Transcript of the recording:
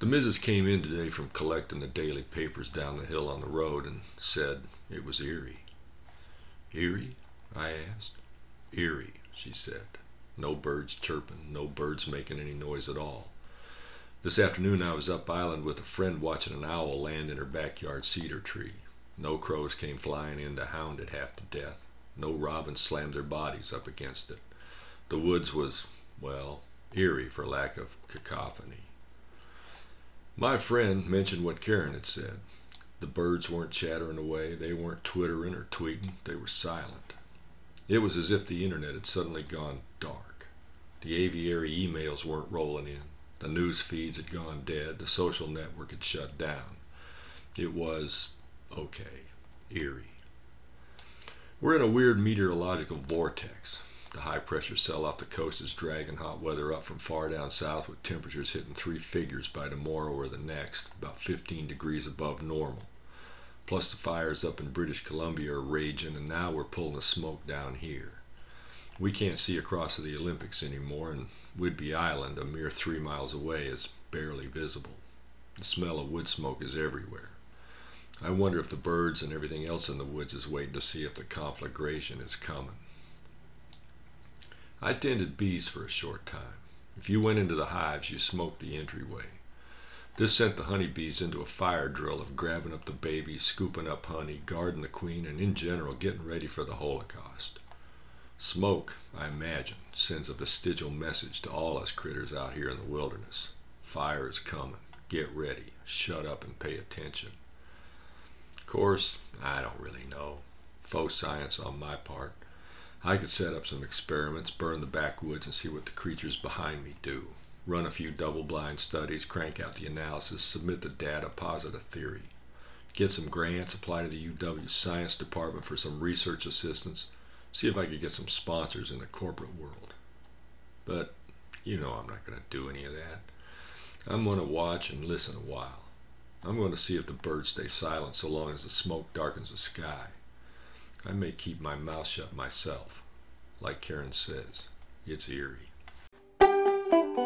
The missus came in today from collecting the daily papers down the hill on the road and said it was eerie. Eerie? I asked. Eerie, she said. No birds chirping, no birds making any noise at all. This afternoon I was up island with a friend watching an owl land in her backyard cedar tree. No crows came flying in to hound it half to death. No robins slammed their bodies up against it. The woods was, well, eerie for lack of cacophony. My friend mentioned what Karen had said. The birds weren't chattering away, they weren't twittering or tweeting, they were silent. It was as if the internet had suddenly gone dark. The aviary emails weren't rolling in. The news feeds had gone dead. The social network had shut down. It was, okay, eerie. We're in a weird meteorological vortex. The high-pressure cell off the coast is dragging hot weather up from far down south with temperatures hitting three figures by tomorrow or the next, about 15 degrees above normal. Plus the fires up in British Columbia are raging, and now we're pulling the smoke down here. We can't see across to the Olympics anymore, and Whidbey Island, a mere 3 miles away, is barely visible. The smell of wood smoke is everywhere. I wonder if the birds and everything else in the woods is waiting to see if the conflagration is coming. I tended bees for a short time. If you went into the hives, you smoked the entryway. This sent the honeybees into a fire drill of grabbing up the babies, scooping up honey, guarding the queen, and in general getting ready for the Holocaust. Smoke, I imagine, sends a vestigial message to all us critters out here in the wilderness. Fire is coming. Get ready. Shut up and pay attention. Of course, I don't really know. Faux science on my part. I could set up some experiments, burn the backwoods, and see what the creatures behind me do. Run a few double-blind studies, crank out the analysis, submit the data, posit a theory. Get some grants, apply to the UW Science Department for some research assistance, see if I could get some sponsors in the corporate world. But, I'm not going to do any of that. I'm going to watch and listen a while. I'm going to see if the birds stay silent so long as the smoke darkens the sky. I may keep my mouth shut myself. Like Karen says, it's eerie.